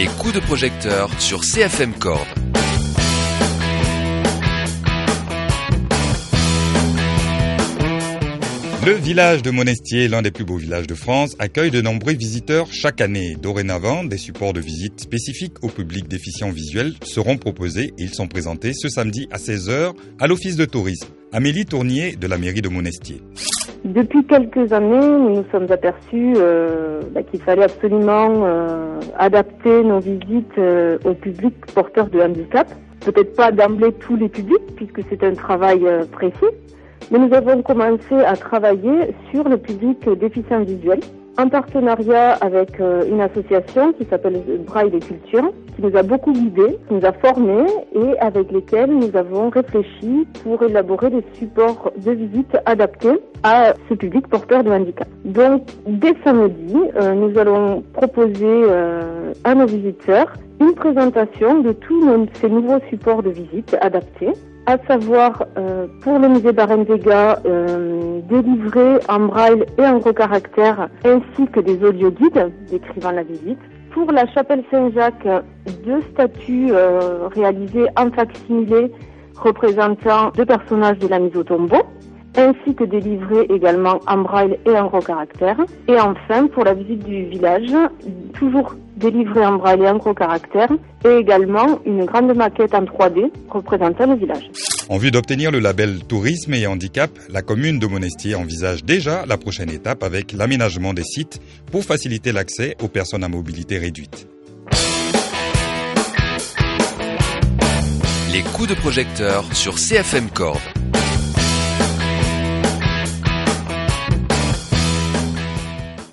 Les coups de projecteur sur CFM Cordes. Le village de Monestier, l'un des plus beaux villages de France, accueille de nombreux visiteurs chaque année. Dorénavant, des supports de visite spécifiques au public déficient visuel seront proposés et ils sont présentés ce samedi à 16h à l'Office de tourisme. Amélie Tournier de la mairie de Monestier. Depuis quelques années, nous nous sommes aperçus qu'il fallait absolument adapter nos visites au public porteur de handicap. Peut-être pas d'emblée tous les publics, puisque c'est un travail précis, mais nous avons commencé à travailler sur le public déficient visuel, en partenariat avec une association qui s'appelle Braille et Culture, qui nous a beaucoup guidés, qui nous a formés et avec lesquels nous avons réfléchi pour élaborer des supports de visite adaptés à ce public porteur de handicap. Donc, dès samedi, nous allons proposer à nos visiteurs une présentation de tous ces nouveaux supports de visite adaptés, à savoir pour le musée Barenvega, des livrets en braille et en gros caractères, ainsi que des audioguides décrivant la visite. Pour la chapelle Saint-Jacques, 2 statues réalisées en facsimilé représentant 2 personnages de la mise au tombeau, ainsi que des livrets également en braille et en gros caractères. Et enfin, pour la visite du village, toujours des livrets en braille et en gros caractères, et également une grande maquette en 3D représentant le village. En vue d'obtenir le label Tourisme et Handicap, la commune de Monestier envisage déjà la prochaine étape avec l'aménagement des sites pour faciliter l'accès aux personnes à mobilité réduite. Les coups de projecteur sur CFM Cordes.